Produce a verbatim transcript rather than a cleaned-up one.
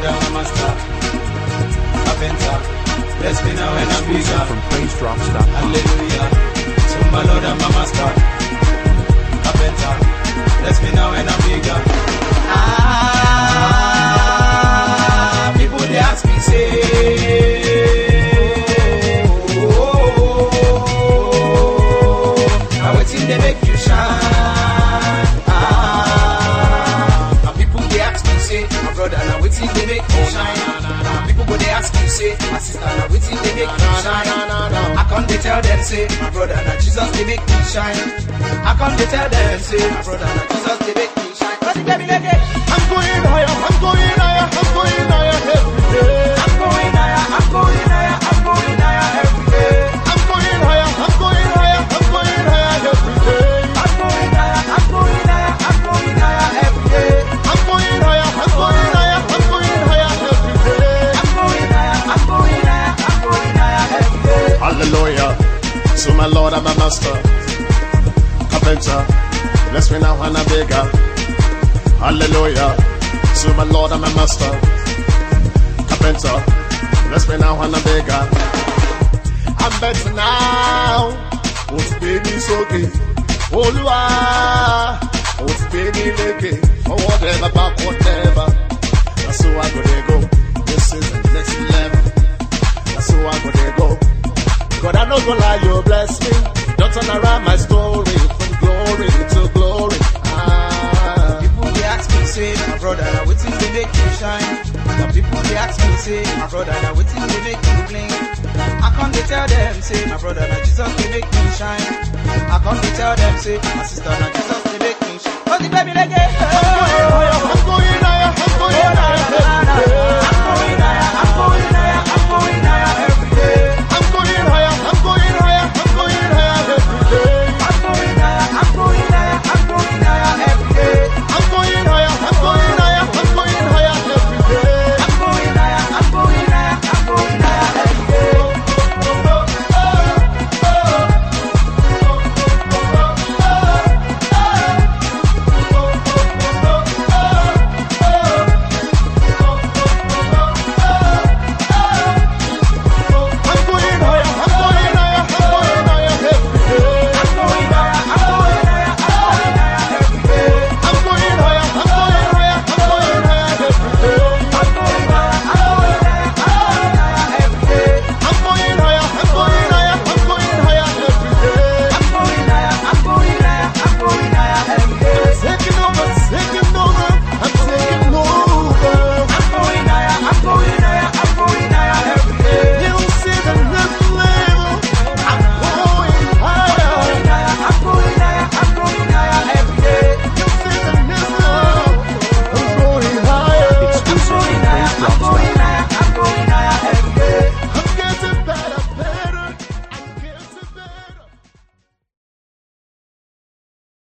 brother, my master. Carpenter, bless me now when I'm bigger. From praise drops dot com. Hallelujah. To my Lord and my master. Carpenter, bless me now when I'm bigger. Ah, people they ask me say, oh, oh, oh, now waiting they make you shine. Ah, now people they ask me say, my brother, now waiting they make you shine. Now people go they ask me say, my sister, now waiting they make you shine. I come they tell them say, my brother, now Jesus they make me shine. I come they tell them say, my brother, now Jesus they make me shine. What's it baby again? I'm going higher, I'm going higher, I'm going higher every day. I'm going higher, I'm going higher, I'm going higher every day. I'm going higher, I'm going higher, I'm going higher every day. I'm going higher, I'm going higher, I'm going higher every day. I'm going higher, I'm going higher, I'm going higher every day. I'm going higher, I'm going higher, I'm going higher every day. Hallelujah, to my Lord and my Master. Carpenter, bless me now and I'm bigger. Hallelujah, to my Lord and my Master. Carpenter, bless me now and I'm bigger. I'm better now. Won't be me so good. Olua, won't be me lucky. For whatever, back whatever. That's how I go there go. This is the next level. That's how I go there go. God, I know gonna lie, you bless me. Don't turn around my story from glory to glory. Ah. People they ask me say, my brother, now waiting they make you shine. Some people they ask me say, my brother, now waiting they make you blink. I come to tell them say, my brother, now Jesus they make me shine. I come to tell them say, my sister, now Jesus they make me shine. What's the baby like? I'm going higher, I'm